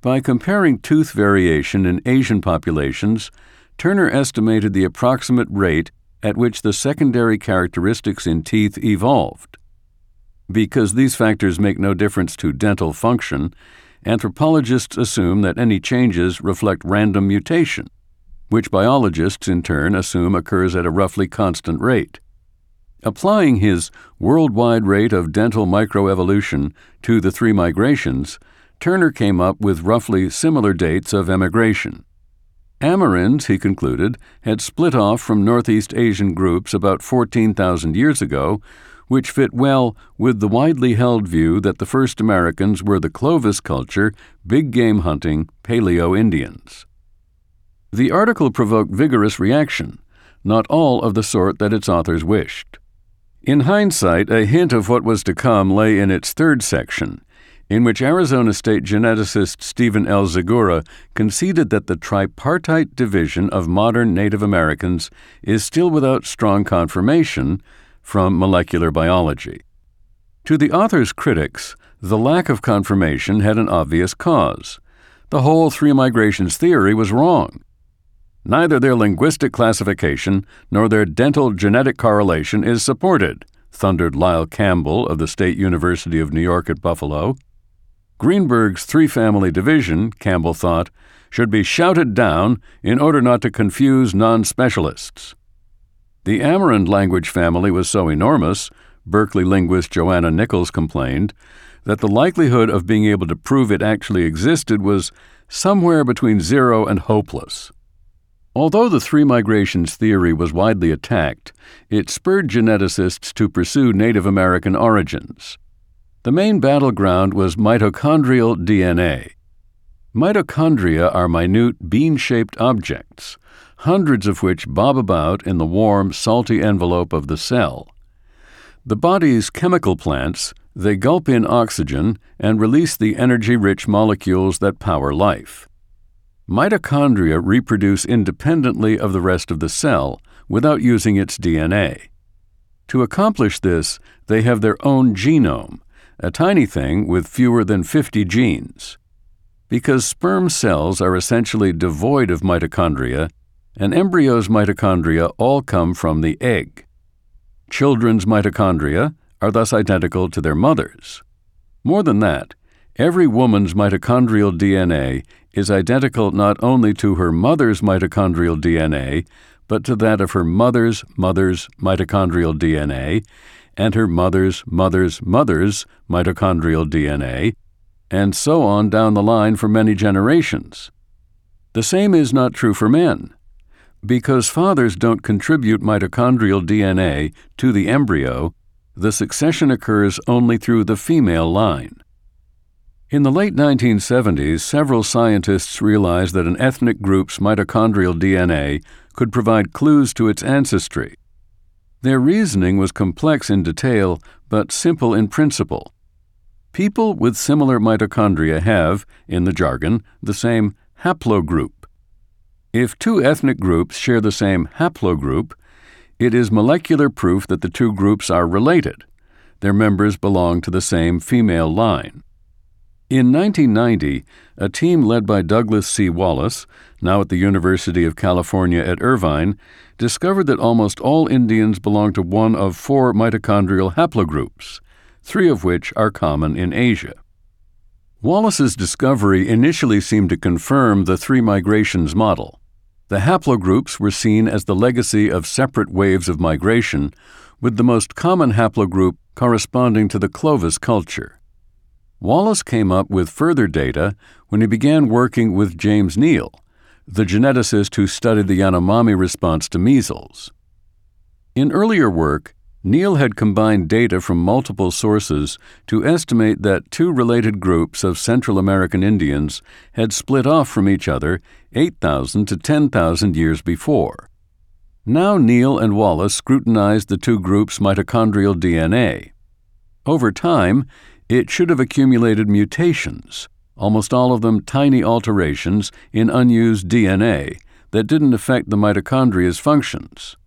By comparing tooth variation in Asian populations, Turner estimated the approximate rate at which the secondary characteristics in teeth evolved. Because these factors make no difference to dental function, anthropologists assume that any changes reflect random mutation, which biologists in turn assume occurs at a roughly constant rate. Applying his worldwide rate of dental microevolution to the three migrations, Turner came up with roughly similar dates of emigration. Amerynds, he concluded, had split off from Northeast Asian groups about 14,000 years ago, which fit well with the widely held view that the first Americans were the Clovis culture, big game hunting Paleo-Indians. The article provoked vigorous reaction, not all of the sort that its authors wished. In hindsight, a hint of what was to come lay in its third section, in which Arizona State geneticist Stephen L. Zagura conceded that the tripartite division of modern Native Americans is still without strong confirmation from molecular biology. To the author's critics, the lack of confirmation had an obvious cause. The whole three migrations theory was wrong. Neither their linguistic classification nor their dental genetic correlation is supported, thundered Lyle Campbell of the State University of New York at Buffalo. Greenberg's three-family division, Campbell thought, should be shouted down in order not to confuse non-specialists. The Amerend language family was so enormous, Berkeley linguist Joanna Nichols complained, that the likelihood of being able to prove it actually existed was somewhere between zero and hopeless. Although the three migrations theory was widely attacked, it spurred geneticists to pursue Native American origins. The main battleground was mitochondrial DNA. Mitochondria are minute bean-shaped objects, hundreds of which bob about in the warm, salty envelope of the cell. The body's chemical plants, they gulp in oxygen and release the energy-rich molecules that power life. Mitochondria reproduce independently of the rest of the cell without using its DNA. To accomplish this, they have their own genome, a tiny thing with fewer than 50 genes. Because sperm cells are essentially devoid of mitochondria, an embryo's mitochondria all come from the egg. Children's mitochondria are thus identical to their mothers. More than that, every woman's mitochondrial DNA is identical not only to her mother's mitochondrial DNA, but to that of her mother's mother's mitochondrial DNA, and her mother's mother's mother's mitochondrial DNA, and so on down the line for many generations. The same is not true for men. Because fathers don't contribute mitochondrial DNA to the embryo, the succession occurs only through the female line. In the late 1970s, several scientists realized that an ethnic group's mitochondrial DNA could provide clues to its ancestry. Their reasoning was complex in detail, but simple in principle. People with similar mitochondria have, in the jargon, the same haplogroup. If two ethnic groups share the same haplogroup, it is molecular proof that the two groups are related. Their members belong to the same female line. In 1990, a team led by Douglas C. Wallace, now at the University of California at Irvine, discovered that almost all Indians belong to one of four mitochondrial haplogroups, three of which are common in Asia. Wallace's discovery initially seemed to confirm the three migrations model. The haplogroups were seen as the legacy of separate waves of migration, with the most common haplogroup corresponding to the Clovis culture. Wallace came up with further data when he began working with James Neal, the geneticist who studied the Yanomami response to measles. In earlier work, Neal had combined data from multiple sources to estimate that two related groups of Central American Indians had split off from each other 8,000 to 10,000 years before. Now Neal and Wallace scrutinized the two groups' mitochondrial DNA. Over time, it should have accumulated mutations, almost all of them tiny alterations in unused DNA that didn't affect the mitochondria's functions.